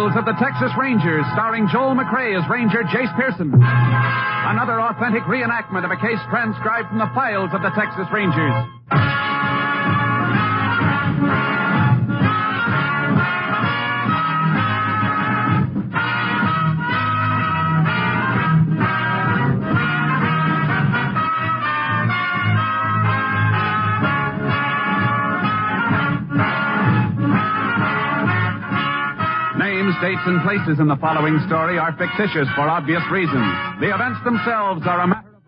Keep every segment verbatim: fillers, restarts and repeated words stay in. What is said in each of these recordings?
Files of the Texas Rangers, starring Joel McRae as Ranger Jace Pearson. Another authentic reenactment of a case transcribed from the files of the Texas Rangers. Names, dates, and places in the following story are fictitious for obvious reasons. The events themselves are a matter of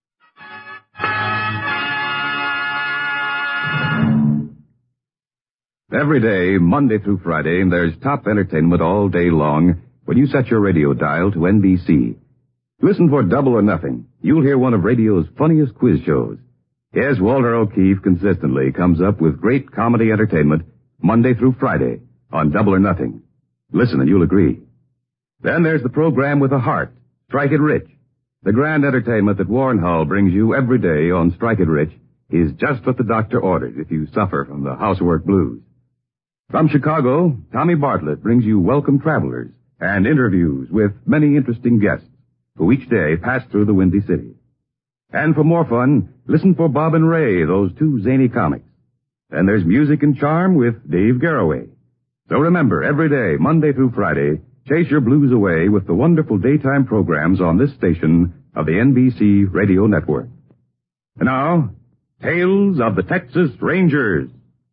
record. Every day, Monday through Friday, there's top entertainment all day long when you set your radio dial to N B C. Listen for Double or Nothing. You'll hear one of radio's funniest quiz shows. Yes, Walter O'Keefe consistently comes up with great comedy entertainment Monday through Friday on Double or Nothing. Listen and you'll agree. Then there's the program with a heart, Strike It Rich. The grand entertainment that Warren Hull brings you every day on Strike It Rich is just what the doctor ordered if you suffer from the housework blues. From Chicago, Tommy Bartlett brings you Welcome Travelers and interviews with many interesting guests who each day pass through the Windy City. And for more fun, listen for Bob and Ray, those two zany comics. Then there's Music and Charm with Dave Garroway. So remember, every day, Monday through Friday, chase your blues away with the wonderful daytime programs on this station of the N B C Radio Network. And now, Tales of the Texas Rangers.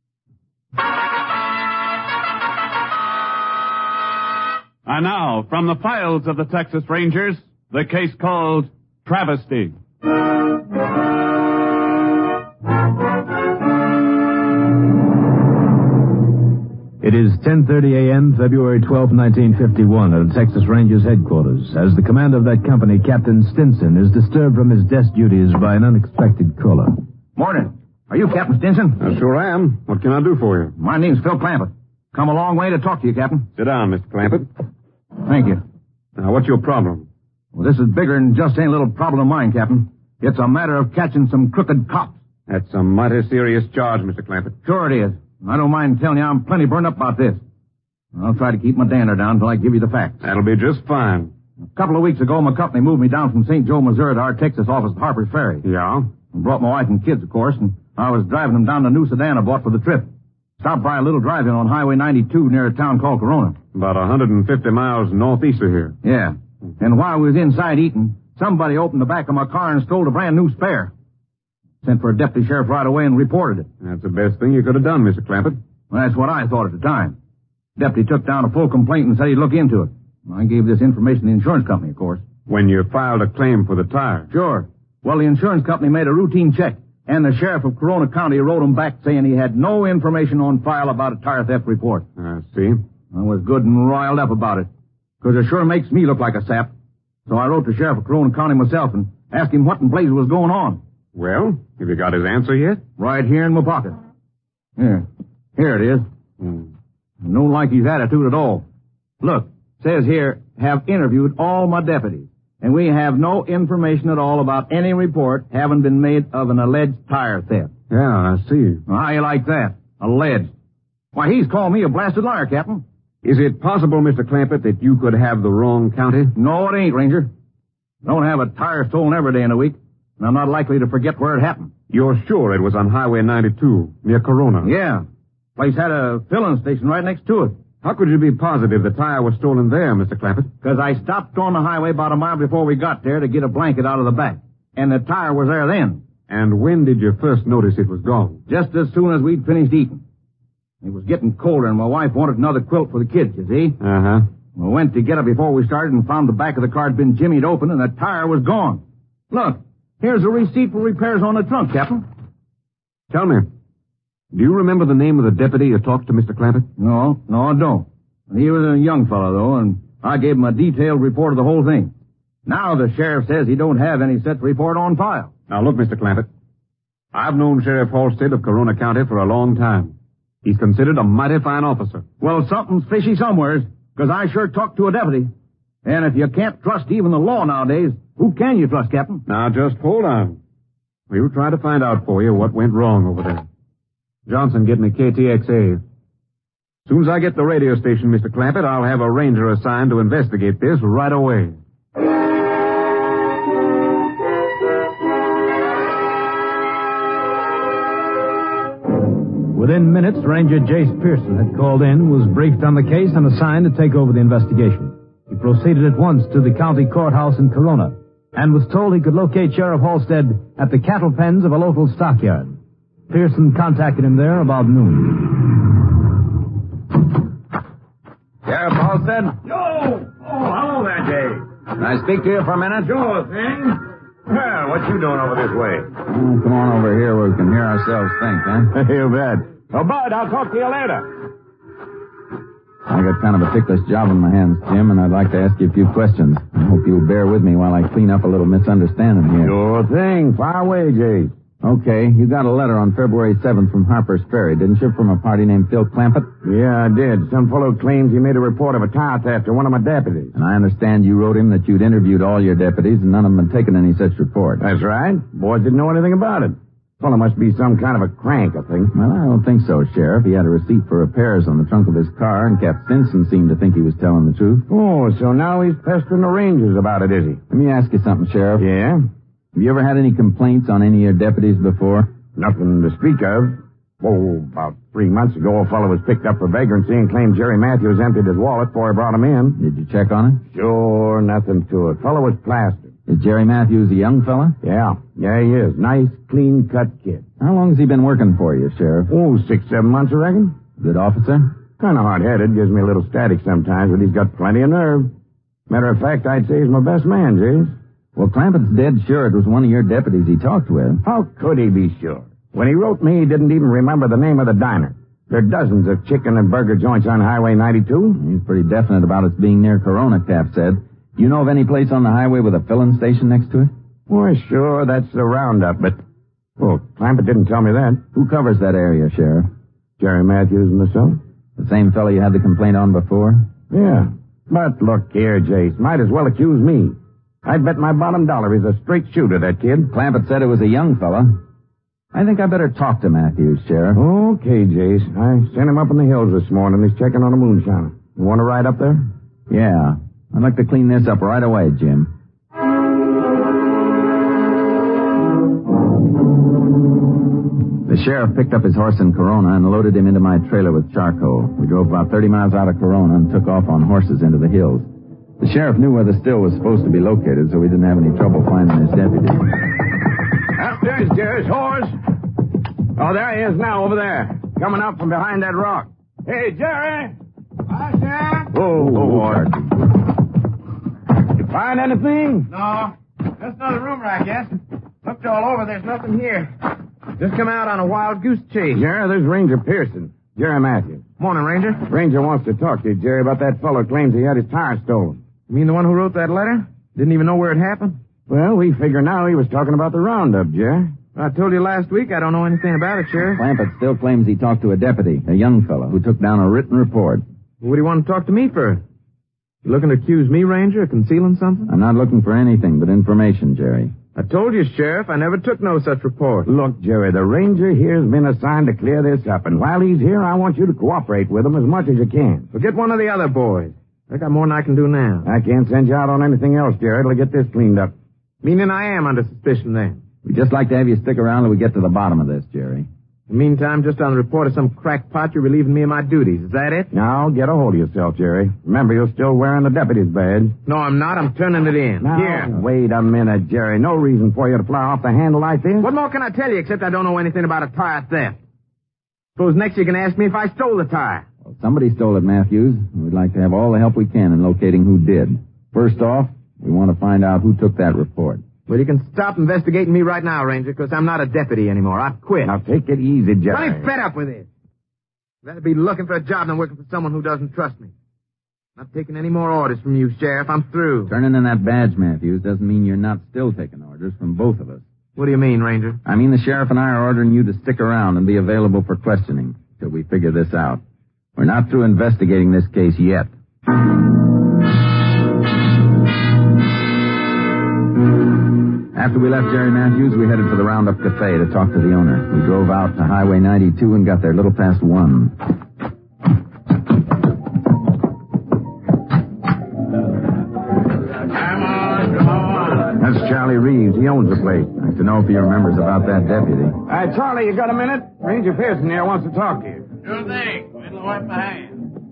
And now, from the files of the Texas Rangers, the case called Travesty. It is ten thirty a.m., February twelfth, nineteen fifty-one, at the Texas Rangers headquarters, as the commander of that company, Captain Stinson, is disturbed from his desk duties by an unexpected caller. Morning. Are you Captain Stinson? I sure am. What can I do for you? My name's Phil Clampett. Come a long way to talk to you, Captain. Sit down, Mister Clampett. Thank you. Now, what's your problem? Well, this is bigger than just any little problem of mine, Captain. It's a matter of catching some crooked cops. That's a mighty serious charge, Mister Clampett. Sure it is. I don't mind telling you I'm plenty burned up about this. I'll try to keep my dander down until I give you the facts. That'll be just fine. A couple of weeks ago, my company moved me down from Saint Joe, Missouri to our Texas office at Harper's Ferry. Yeah? I brought my wife and kids, of course, and I was driving them down to New Sedan I bought for the trip. Stopped by a little drive-in on Highway ninety-two near a town called Corona. About one hundred fifty miles northeast of here. Yeah. And while we was inside eating, somebody opened the back of my car and stole a brand new spare. Sent for a deputy sheriff right away and reported it. That's the best thing you could have done, Mister Clampett. Well, that's what I thought at the time. Deputy took down a full complaint and said he'd look into it. I gave this information to the insurance company, of course. When you filed a claim for the tire? Sure. Well, the insurance company made a routine check, and the sheriff of Corona County wrote him back saying he had no information on file about a tire theft report. I see. I was good and riled up about it, because it sure makes me look like a sap. So I wrote the sheriff of Corona County myself and asked him what in blazes was going on. Well, have you got his answer yet? Right here in my pocket. Here. Here it is. Hmm. I don't like his attitude at all. Look, says here, have interviewed all my deputies, and we have no information at all about any report having been made of an alleged tire theft. Yeah, I see. Well, how you like that? Alleged. Why, he's called me a blasted liar, Captain. Is it possible, Mister Clampett, that you could have the wrong county? No, it ain't, Ranger. I don't have a tire stolen every day in a week, and I'm not likely to forget where it happened. You're sure it was on Highway ninety-two, near Corona? Yeah. Place had a filling station right next to it. How could you be positive the tire was stolen there, Mister Clampett? Because I stopped on the highway about a mile before we got there to get a blanket out of the back. And the tire was there then. And when did you first notice it was gone? Just as soon as we'd finished eating. It was getting colder, and my wife wanted another quilt for the kids, you see? Uh-huh. We went to get it before we started and found the back of the car had been jimmied open and the tire was gone. Look, here's a receipt for repairs on the trunk, Captain. Tell me, do you remember the name of the deputy you talked to, Mister Clampett? No, no, I don't. He was a young fellow, though, and I gave him a detailed report of the whole thing. Now the sheriff says he don't have any such report on file. Now, look, Mister Clampett. I've known Sheriff Halstead of Corona County for a long time. He's considered a mighty fine officer. Well, something's fishy somewheres, because I sure talked to a deputy. And if you can't trust even the law nowadays, who can you trust, Captain? Now, just hold on. We'll try to find out for you what went wrong over there. Johnson, get me K T X A. As soon as I get the radio station, Mister Clampett, I'll have a ranger assigned to investigate this right away. Within minutes, Ranger Jace Pearson had called in, was briefed on the case, and assigned to take over the investigation. He proceeded at once to the county courthouse in Corona, and was told he could locate Sheriff Halstead at the cattle pens of a local stockyard. Pearson contacted him there about noon. Sheriff Halstead? Yo! Oh, hello there, Jay. Can I speak to you for a minute? Sure thing. Well, what you doing over this way? Oh, come on over here where we can hear ourselves think, huh? You bet. Oh, Bud, I'll talk to you later. I got kind of a ticklish job on my hands, Jim, and I'd like to ask you a few questions. I hope you'll bear with me while I clean up a little misunderstanding here. Sure thing. Fire away, Jay. Okay, you got a letter on February seventh from Harper's Ferry, didn't you, from a party named Phil Clampett? Yeah, I did. Some fellow claims he made a report of a tire theft to one of my deputies. And I understand you wrote him that you'd interviewed all your deputies and none of them had taken any such report. That's right. Boys didn't know anything about it. Fellow must be some kind of a crank, I think. Well, I don't think so, Sheriff. He had a receipt for repairs on the trunk of his car, and Cap Stinson seemed to think he was telling the truth. Oh, so now he's pestering the Rangers about it, is he? Let me ask you something, Sheriff. Yeah? Have you ever had any complaints on any of your deputies before? Nothing to speak of. Oh, about three months ago, a fellow was picked up for vagrancy and claimed Jerry Matthews emptied his wallet before he brought him in. Did you check on it? Sure, nothing to it. Fellow was plastered. Is Jerry Matthews a young fella? Yeah, yeah, he is. Nice, clean-cut kid. How long has he been working for you, Sheriff? Oh, six, seven months, I reckon. Good officer? Kind of hard-headed. Gives me a little static sometimes, but he's got plenty of nerve. Matter of fact, I'd say he's my best man, James. Well, Clampett's dead sure it was one of your deputies he talked with. How could he be sure? When he wrote me, he didn't even remember the name of the diner. There are dozens of chicken and burger joints on Highway ninety-two. He's pretty definite about its being near Corona, Cap said. You know of any place on the highway with a filling station next to it? Why, sure, that's the roundup, but... Oh, Clampett didn't tell me that. Who covers that area, Sheriff? Jerry Matthews and myself. The same fellow you had the complaint on before? Yeah. But look here, Jace, might as well accuse me. I'd bet my bottom dollar he's a straight shooter, that kid. Clampett said it was a young fella. I think I better talk to Matthews, Sheriff. Okay, Jace. I sent him up in the hills this morning. He's checking on a moonshiner. You want to ride up there? Yeah. I'd like to clean this up right away, Jim. The sheriff picked up his horse in Corona and loaded him into my trailer with charcoal. We drove about thirty miles out of Corona and took off on horses into the hills. The sheriff knew where the still was supposed to be located, so we didn't have any trouble finding his deputy. Up there's Jerry's horse. Oh, there he is now, over there. Coming up from behind that rock. Hey, Jerry! Hi, Sheriff. Oh, oh, boy. You find anything? No. Just another rumor, I guess. Looked all over. There's nothing here. Just come out on a wild goose chase. Yeah, there's Ranger Pearson. Jerry Matthews. Morning, Ranger. Ranger wants to talk to you, Jerry, about that fellow who claims he had his tire stolen. You mean the one who wrote that letter? Didn't even know where it happened? Well, we figure now he was talking about the roundup, Jerry. I told you last week I don't know anything about it, Sheriff. Clampett still claims he talked to a deputy, a young fellow, who took down a written report. What do you want to talk to me for? You looking to accuse me, Ranger, of concealing something? I'm not looking for anything but information, Jerry. I told you, Sheriff, I never took no such report. Look, Jerry, the ranger here's been assigned to clear this up, and while he's here, I want you to cooperate with him as much as you can. Well, get one of the other boys. I got more than I can do now. I can't send you out on anything else, Jerry, till I get this cleaned up. Meaning I am under suspicion then. We'd just like to have you stick around till we get to the bottom of this, Jerry. In the meantime, just on the report of some crackpot, you're relieving me of my duties. Is that it? Now, get a hold of yourself, Jerry. Remember, you're still wearing the deputy's badge. No, I'm not. I'm turning it in. Now, Here. wait a minute, Jerry. No reason for you to fly off the handle like this. What more can I tell you except I don't know anything about a tire theft? Suppose next you can ask me if I stole the tire. Well, somebody stole it, Matthews. We'd like to have all the help we can in locating who did. First off, we want to find out who took that report. Well, you can stop investigating me right now, Ranger, because I'm not a deputy anymore. I've quit. Now, take it easy, Jerry. I'm fed up with this. I'd rather be looking for a job than working for someone who doesn't trust me. Not taking any more orders from you, Sheriff. I'm through. Turning in that badge, Matthews, doesn't mean you're not still taking orders from both of us. What do you mean, Ranger? I mean the sheriff and I are ordering you to stick around and be available for questioning till we figure this out. We're not through investigating this case yet. After we left Jerry Matthews, we headed for the Roundup Cafe to talk to the owner. We drove out to Highway ninety-two and got there a little past one. Reeves. He owns the place. I'd like to know if he remembers about that deputy. All right, Charlie, you got a minute? Ranger Pearson here wants to talk to you. Sure thing. Middle wipe my hand.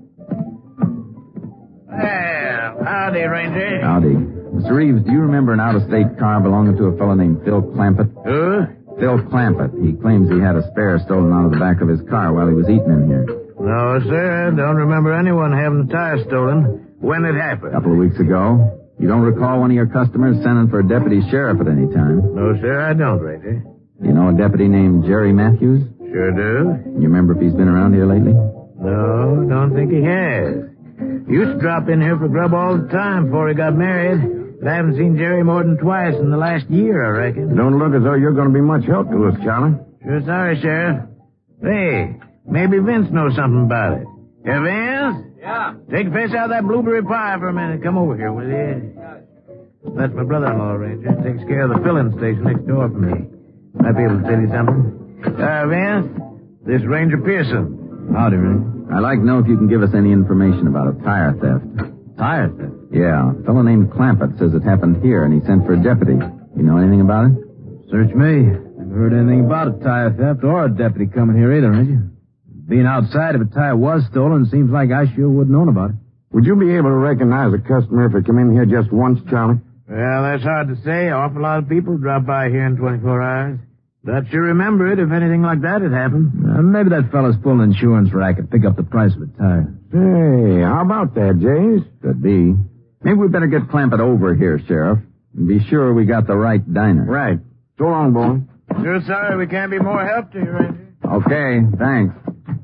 Well, howdy, Ranger. Howdy. Mister Reeves, do you remember an out-of-state car belonging to a fellow named Phil Clampett? Who? Phil Clampett. He claims he had a spare stolen out of the back of his car while he was eating in here. No, sir. Don't remember anyone having the tire stolen. When it happened? A couple of weeks ago. You don't recall one of your customers sending for a deputy sheriff at any time? No, sir, I don't, Ranger. You know a deputy named Jerry Matthews? Sure do. You remember if he's been around here lately? No, don't think he has. He used to drop in here for grub all the time before he got married. But I haven't seen Jerry more than twice in the last year, I reckon. Don't look as though you're going to be much help to us, Charlie. Sure sorry, Sheriff. Hey, maybe Vince knows something about it. Yeah, Vince? Yeah. Take a piece out of that blueberry pie for a minute. Come over here, will you? That's my brother-in-law, Ranger. Takes care of the filling station next door for me. Might be able to tell you something. Uh, Vince, this is Ranger Pearson. Howdy, Ranger. I'd like to know if you can give us any information about a tire theft. Tire theft? Yeah. A fellow named Clampett says it happened here, and he sent for a deputy. You know anything about it? Search me. Never heard anything about a tire theft or a deputy coming here either, Ranger. Being outside, if a tire was stolen, seems like I sure would have known about it. Would you be able to recognize a customer if he come in here just once, Charlie? Well, that's hard to say. An awful lot of people drop by here in twenty-four hours. But you remember it if anything like that had happened. Uh, maybe that fella's pulling an insurance racket, pick up the price of a tire. Hey, how about that, Jays? Could be. Maybe we better get Clampett over here, Sheriff, and be sure we got the right diner. Right. So long, boy. Sure sorry we can't be more help to you, Ranger. Okay, thanks.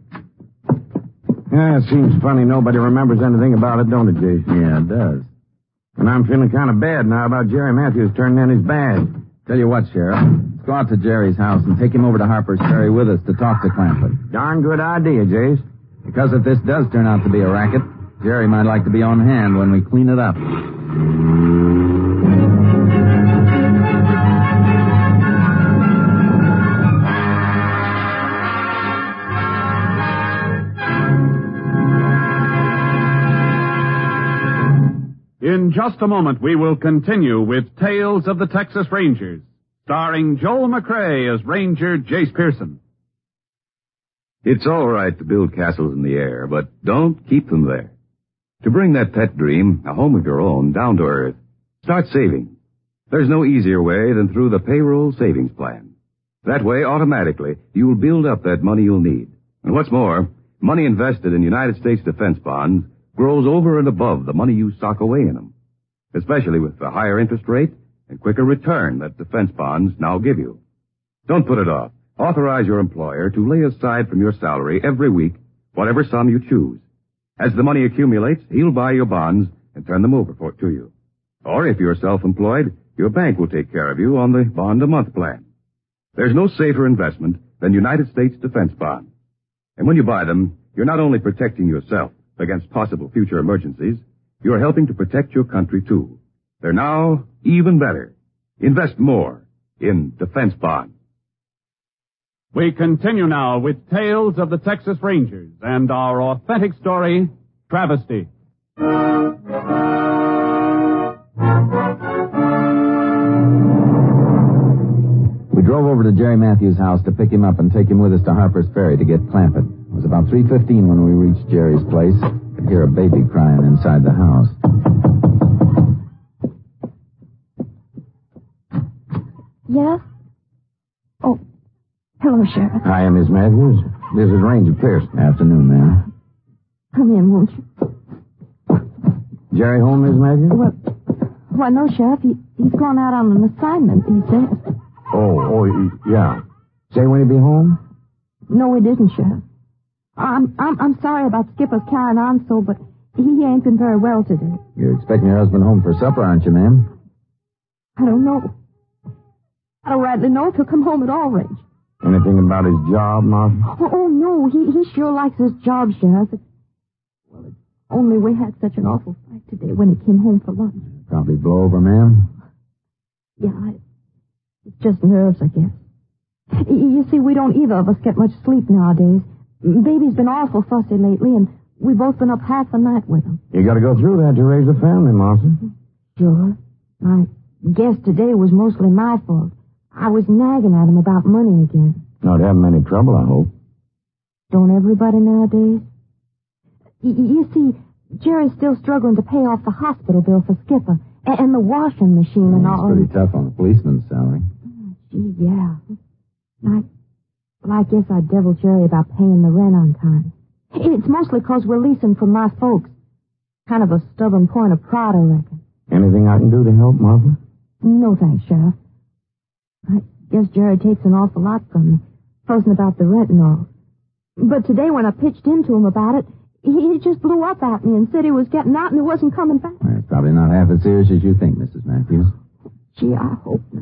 Yeah, it seems funny nobody remembers anything about it, don't it, Jays? Yeah, it does. And I'm feeling kind of bad now about Jerry Matthews turning in his badge. Tell you what, Sheriff. Let's go out to Jerry's house and take him over to Harper's Ferry with us to talk to Clampett. Darn good idea, Jays. Because if this does turn out to be a racket, Jerry might like to be on hand when we clean it up. In just a moment, we will continue with Tales of the Texas Rangers, starring Joel McCrea as Ranger Jace Pearson. It's all right to build castles in the air, but don't keep them there. To bring that pet dream, a home of your own, down to earth, start saving. There's no easier way than through the payroll savings plan. That way, automatically, you'll build up that money you'll need. And what's more, money invested in United States defense bonds grows over and above the money you stock away in them, especially with the higher interest rate and quicker return that defense bonds now give you. Don't put it off. Authorize your employer to lay aside from your salary every week whatever sum you choose. As the money accumulates, he'll buy your bonds and turn them over for, to you. Or if you're self-employed, your bank will take care of you on the bond-a-month plan. There's no safer investment than United States defense bonds. And when you buy them, you're not only protecting yourself against possible future emergencies, you're helping to protect your country, too. They're now even better. Invest more in defense bonds. We continue now with Tales of the Texas Rangers and our authentic story, Travesty. We drove over to Jerry Matthews' house to pick him up and take him with us to Harper's Ferry to get Clampett. It was about three fifteen when we reached Jerry's place. Could hear a baby crying inside the house. Yes? Oh, hello, Sheriff. Hi, Miss Matthews. This is Ranger Pearson. Afternoon, ma'am. Come in, won't you? Jerry home, Miss Matthews? Well, why, no, Sheriff. He, he's gone out on an assignment, he said. Oh, oh, y- yeah. Say when he'll be home? No, he didn't, Sheriff. I'm, I'm, I'm sorry about Skipper's carrying on so, but he ain't been very well today. You're expecting your husband home for supper, aren't you, ma'am? I don't know. I don't rightly know if he'll come home at all, Range. Anything about his job, Martha? Oh, oh no, he, he sure likes his job, Sheriff. It's, well, it's only we had such an awful fight today when he came home for lunch. Probably blow over, ma'am. Yeah, I, it's just nerves, I guess. Y- You see, we don't either of us get much sleep nowadays. Baby's been awful fussy lately, and we've both been up half the night with him. You gotta go through that to raise a family, Martha. Sure. I Guess today was mostly my fault. I was nagging at him about money again. Not having any trouble, I hope. Don't everybody nowadays? Y- you see, Jerry's still struggling to pay off the hospital bill for Skipper and, and the washing machine and all. It's pretty tough on a policeman's salary. Oh, gee, yeah. I, well, I guess I devil Jerry about paying the rent on time. It's mostly 'cause we're leasing from my folks. Kind of a stubborn point of pride, I reckon. Anything I can do to help, Martha? No thanks, Sheriff. I guess Jerry takes an awful lot from me, fussing about the rent and all. But today when I pitched into him about it, he just blew up at me and said he was getting out and he wasn't coming back. Well, it's probably not half as serious as you think, Missus Matthews. Gee, I hope not.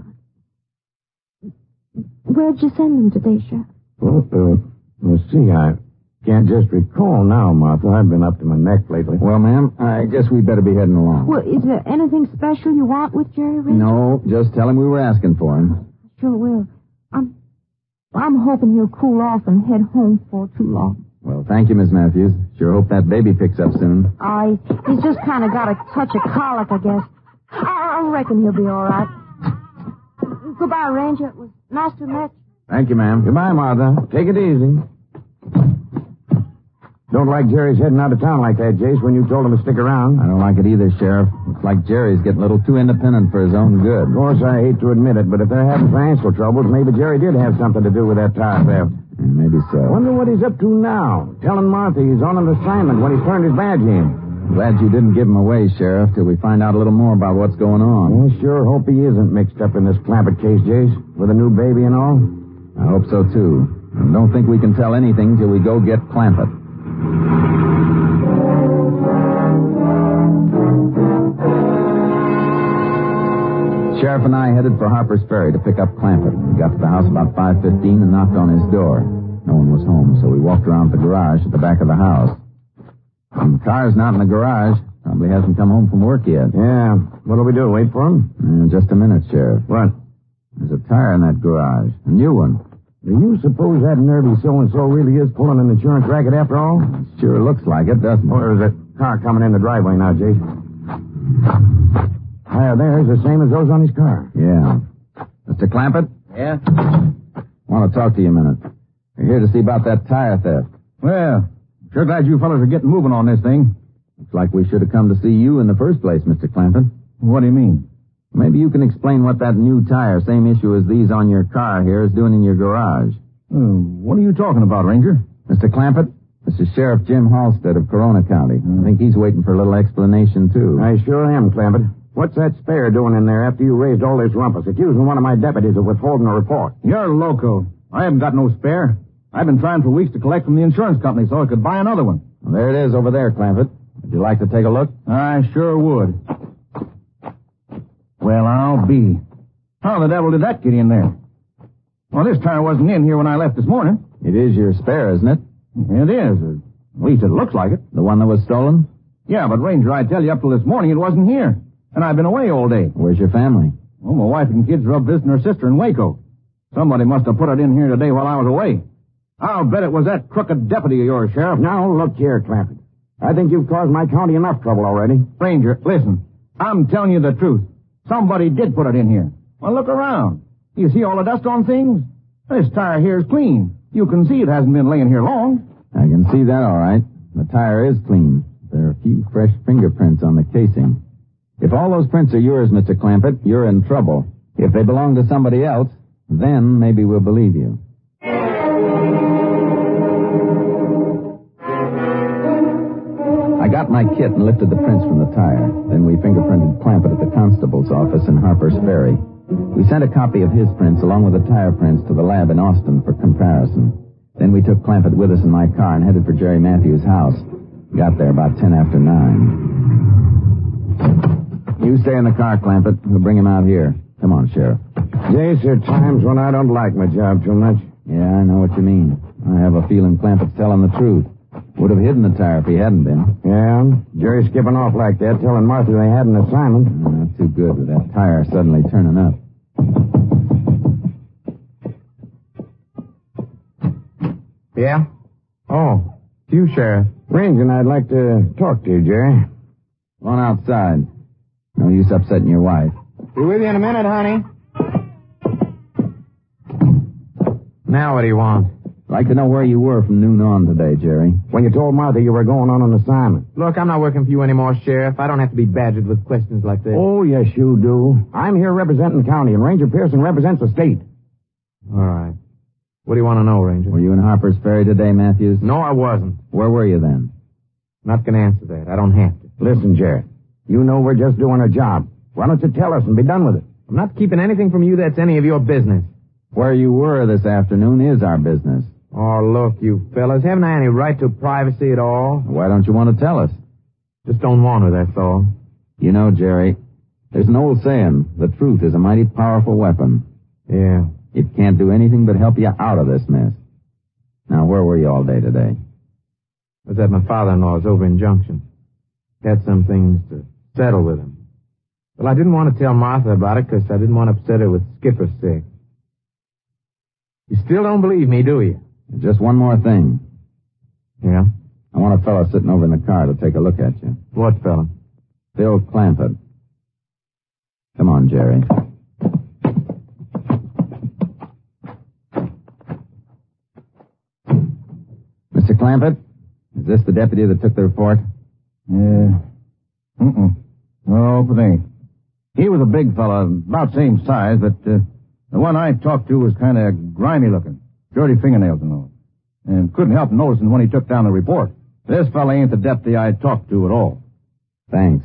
Where'd you send him today, Sheriff? Well, uh, let's see, I can't just recall now, Martha. I've been up to my neck lately. Well, ma'am, I guess we better be heading along. Well, is there anything special you want with Jerry, Ranger? No, just tell him we were asking for him. Sure will. I'm, I'm hoping he'll cool off and head home for too long. Well, thank you, Miss Matthews. Sure hope that baby picks up soon. I, he's just kind of got a touch of colic, I guess. I, I reckon he'll be all right. Goodbye, Ranger. It was nice to meet you. Thank you, ma'am. Goodbye, Martha. Take it easy. Don't like Jerry's heading out of town like that, Jace, when you told him to stick around. I don't like it either, Sheriff. It's like Jerry's getting a little too independent for his own good. Of course, I hate to admit it, but if they're having financial troubles, maybe Jerry did have something to do with that tire theft. Maybe so. I wonder what he's up to now. Telling Martha he's on an assignment when he turned his badge in. Glad you didn't give him away, Sheriff, till we find out a little more about what's going on. I sure hope he isn't mixed up in this Clampett case, Jace, with a new baby and all. I hope so, too. And don't think we can tell anything till we go get Clampett. Sheriff and I headed for Harper's Ferry to pick up Clampett. We got to the house about five fifteen and knocked on his door. No one was home, so we walked around the garage at the back of the house. And the car's not in the garage. Probably hasn't come home from work yet. Yeah. What'll we do, wait for him? Uh, just a minute, Sheriff. What? There's a tire in that garage. A new one. Do you suppose that nervy so-and-so really is pulling an insurance racket after all? It sure looks like it, doesn't it? Or is a car coming in the driveway now, Jace? Tire there is the same as those on his car. Yeah. Mister Clampett? Yeah? Want to talk to you a minute. We're here to see about that tire theft. Well, sure glad you fellas are getting moving on this thing. Looks like we should have come to see you in the first place, Mister Clampett. What do you mean? Maybe you can explain what that new tire, same issue as these on your car here, is doing in your garage. Uh, what are you talking about, Ranger? Mister Clampett, this is Sheriff Jim Halstead of Corona County. I think he's waiting for a little explanation, too. I sure am, Clampett. What's that spare doing in there after you raised all this rumpus, accusing one of my deputies of withholding a report? You're loco. I haven't got no spare. I've been trying for weeks to collect from the insurance company so I could buy another one. Well, there it is over there, Clampett. Would you like to take a look? I sure would. Well, I'll be. How the devil did that get in there? Well, this tire wasn't in here when I left this morning. It is your spare, isn't it? It is. At least it looks like it. The one that was stolen? Yeah, but Ranger, I tell you, up till this morning it wasn't here. And I've been away all day. Where's your family? Well, my wife and kids are up visiting her sister in Waco. Somebody must have put it in here today while I was away. I'll bet it was that crooked deputy of yours, Sheriff. Now, look here, Clampett. I think you've caused my county enough trouble already. Ranger, listen. I'm telling you the truth. Somebody did put it in here. Well, look around. You see all the dust on things? This tire here is clean. You can see it hasn't been laying here long. I can see that all right. The tire is clean. There are a few fresh fingerprints on the casing. If all those prints are yours, Mister Clampett, you're in trouble. If they belong to somebody else, then maybe we'll believe you. I got my kit and lifted the prints from the tire. Then we fingerprinted Clampett at the constable's office in Harper's Ferry. We sent a copy of his prints along with the tire prints to the lab in Austin for comparison. Then we took Clampett with us in my car and headed for Jerry Matthews' house. Got there about ten after nine. You stay in the car, Clampett. We'll bring him out here. Come on, Sheriff. Yes, there are times when I don't like my job too much. Yeah, I know what you mean. I have a feeling Clampett's telling the truth. Would have hidden the tire if he hadn't been. Yeah, Jerry skipping off like that, telling Martha they had an assignment. Oh, not too good with that tire suddenly turning up. Yeah? Oh, you, Sheriff. Ranger, I'd like to talk to you, Jerry. Go on outside. No use upsetting your wife. Be with you in a minute, honey. Now what do you want? I'd like to know where you were from noon on today, Jerry. When you told Martha you were going on an assignment. Look, I'm not working for you anymore, Sheriff. I don't have to be badgered with questions like this. Oh, yes, you do. I'm here representing the county, and Ranger Pearson represents the state. All right. What do you want to know, Ranger? Were you in Harper's Ferry today, Matthews? No, I wasn't. Where were you then? Not going to answer that. I don't have to. Listen, Jerry. You know we're just doing our job. Why don't you tell us and be done with it? I'm not keeping anything from you that's any of your business. Where you were this afternoon is our business. Oh, look, you fellas. Haven't I any right to privacy at all? Why don't you want to tell us? Just don't want to, that's all. You know, Jerry, there's an old saying, the truth is a mighty powerful weapon. Yeah. It can't do anything but help you out of this mess. Now, where were you all day today? I was at my father-in-law's over in Junction. Had some things to settle with him. Well, I didn't want to tell Martha about it because I didn't want to upset her with Skipper sick. You still don't believe me, do you? Just one more thing. Yeah? I want a fellow sitting over in the car to take a look at you. What fellow? Bill Clampett. Come on, Jerry. Mister Clampett, is this the deputy that took the report? Yeah. Mm-mm. No, but ain't. He was a big fella, about same size, but uh, the one I talked to was kind of grimy looking. Dirty fingernails and all. And couldn't help noticing when he took down the report. This fella ain't the deputy I talked to at all. Thanks.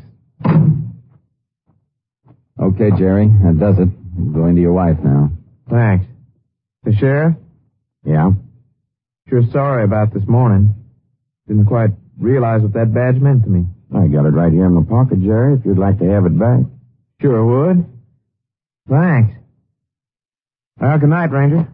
Okay, Jerry, that does it. I'm going to your wife now. Thanks. The sheriff? Yeah? Sure sorry about this morning. Didn't quite realize what that badge meant to me. I got it right here in my pocket, Jerry, if you'd like to have it back. Sure would. Thanks. Well, good night, Ranger.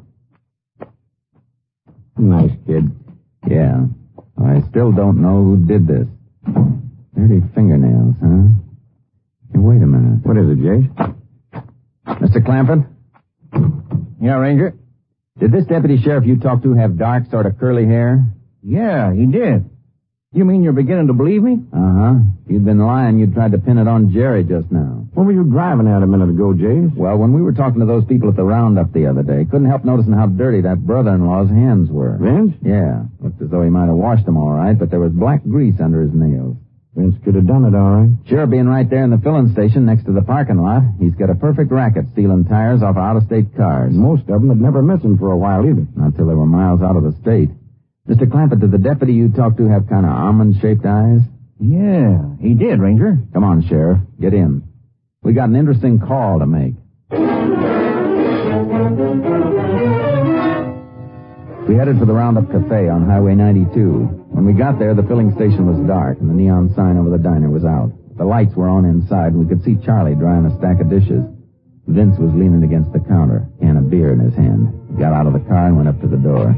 Nice kid. Yeah. I still don't know who did this. Dirty fingernails, huh? Hey, wait a minute. What is it, Jace? Mister Clampett? Yeah, Ranger? Did this deputy sheriff you talked to have dark, sort of curly hair? Yeah, he did. You mean you're beginning to believe me? Uh-huh. If you'd been lying, you'd tried to pin it on Jerry just now. What were you driving at a minute ago, Jace? Well, when we were talking to those people at the roundup the other day, couldn't help noticing how dirty that brother-in-law's hands were. Vince? Yeah. Looked as though he might have washed them all right, but there was black grease under his nails. Vince could have done it all right. Sure, being right there in the filling station next to the parking lot, he's got a perfect racket stealing tires off out-of-state cars. Most of them had never missed him for a while either. Not till they were miles out of the state. Mister Clampett, did the deputy you talked to have kind of almond-shaped eyes? Yeah, he did, Ranger. Come on, Sheriff. Get in. We got an interesting call to make. We headed for the Roundup Cafe on Highway ninety-two. When we got there, the filling station was dark, and the neon sign over the diner was out. The lights were on inside, and we could see Charlie drying a stack of dishes. Vince was leaning against the counter, a can of beer in his hand. He got out of the car and went up to the door.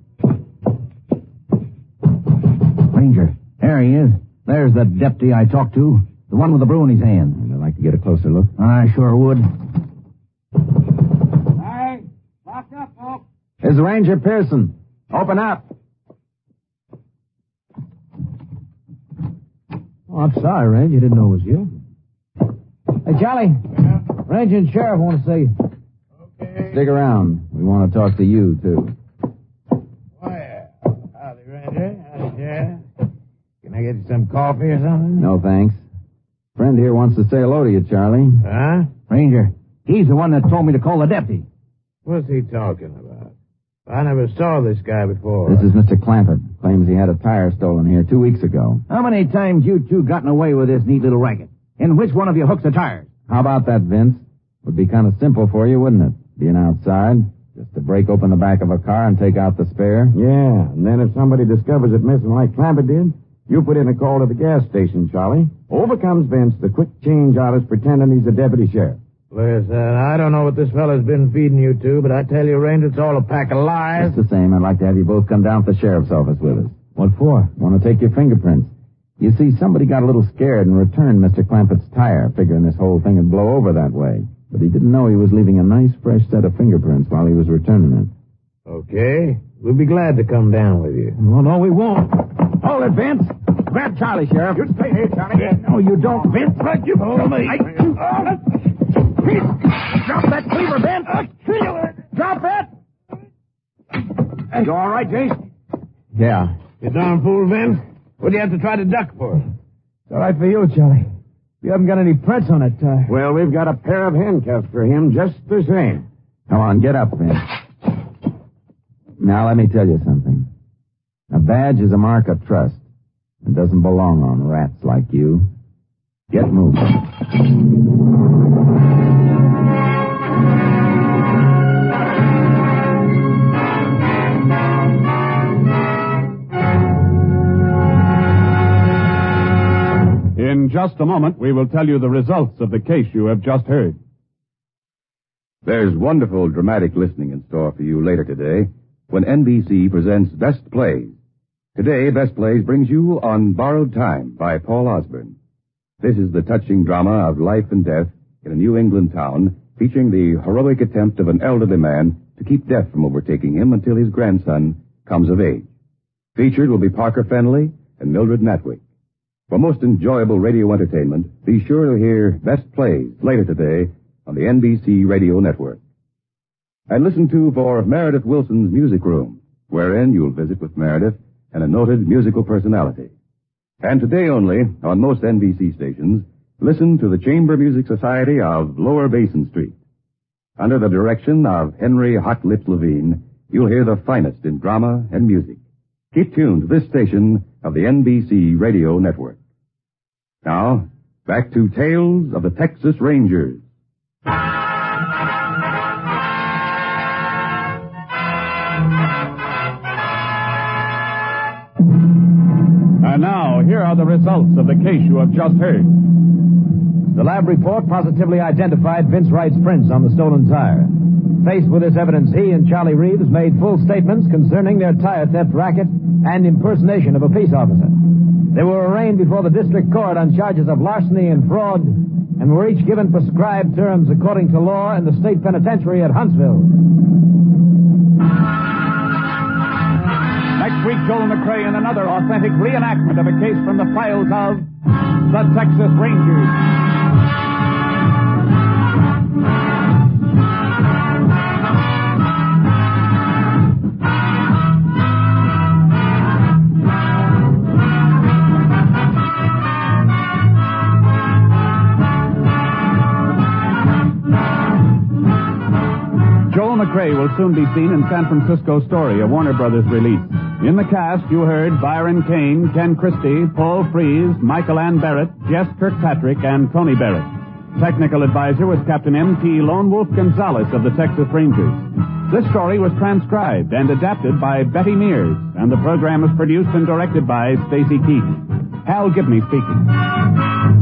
Ranger, there he is. There's the deputy I talked to. The one with the brew in his hand. And I'd like to get a closer look. I sure would. Hey, lock up, folks. It's Ranger Pearson. Open up. Oh, I'm sorry, Ranger. Didn't know it was you. Hey, Charlie. Yeah? Ranger and Sheriff want to see you. Okay. Stick around. We want to talk to you, too. Well, howdy, Ranger. Howdy, Sheriff. Can I get you some coffee or something? No, thanks. Friend here wants to say hello to you, Charlie. Huh? Ranger, he's the one that told me to call the deputy. What's he talking about? I never saw this guy before. This is Mister Clampett. Claims he had a tire stolen here two weeks ago. How many times you two gotten away with this neat little racket? And which one of you hooks the tires? How about that, Vince? Would be kind of simple for you, wouldn't it? Being outside, just to break open the back of a car and take out the spare. Yeah, and then if somebody discovers it missing like Clampett did, you put in a call to the gas station, Charlie. Over comes Vince, the quick change artist, pretending he's the deputy sheriff. Listen, I don't know what this fella's been feeding you to, but I tell you, Ranger, it's all a pack of lies. Just the same, I'd like to have you both come down to the sheriff's office with us. What for? Want to take your fingerprints. You see, somebody got a little scared and returned Mister Clampett's tire, figuring this whole thing would blow over that way. But he didn't know he was leaving a nice, fresh set of fingerprints while he was returning it. Okay. We'll be glad to come down with you. Well, no, we won't. Hold it, Vince. Grab Charlie, Sheriff. You stay here, Charlie. No, you don't, Vince. Let you go. Me. Drop that cleaver, Ben. I'll kill it. Drop it. You all right, Jace? Yeah. You darn fool, Ben. What do you have to try to duck for? It's all right for you, Charlie. You haven't got any prints on it tie. Well, we've got a pair of handcuffs for him just the same. Come on, get up, Ben. Now, let me tell you something. A badge is a mark of trust. It doesn't belong on rats like you. Get moving. In just a moment, we will tell you the results of the case you have just heard. There's wonderful dramatic listening in store for you later today when N B C presents Best Plays. Today, Best Plays brings you On Borrowed Time by Paul Osborne. This is the touching drama of life and death in a New England town, featuring the heroic attempt of an elderly man to keep death from overtaking him until his grandson comes of age. Featured will be Parker Fenley and Mildred Natwick. For most enjoyable radio entertainment, be sure to hear Best Plays later today on the N B C Radio Network. And listen to for Meredith Wilson's Music Room, wherein you'll visit with Meredith and a noted musical personality. And today only, on most N B C stations, listen to the Chamber Music Society of Lower Basin Street. Under the direction of Henry Hot Lips Levine, you'll hear the finest in drama and music. Keep tuned to this station of the N B C Radio Network. Now, back to Tales of the Texas Rangers. And now, here are the results of the case you have just heard. The lab report positively identified Vince Wright's prints on the stolen tire. Faced with this evidence, he and Charlie Reeves made full statements concerning their tire theft racket and impersonation of a peace officer. They were arraigned before the district court on charges of larceny and fraud and were each given prescribed terms according to law in the state penitentiary at Huntsville. Next week, Joel McCrea in another authentic reenactment of a case from the files of the Texas Rangers. Joel McCrea will soon be seen in San Francisco Story, a Warner Brothers release. In the cast, you heard Byron Kane, Ken Christie, Paul Frees, Michael Ann Barrett, Jess Kirkpatrick, and Tony Barrett. Technical advisor was Captain M T Lone Wolf Gonzalez of the Texas Rangers. This story was transcribed and adapted by Betty Mears, and the program was produced and directed by Stacy Keach. Hal Gibney speaking.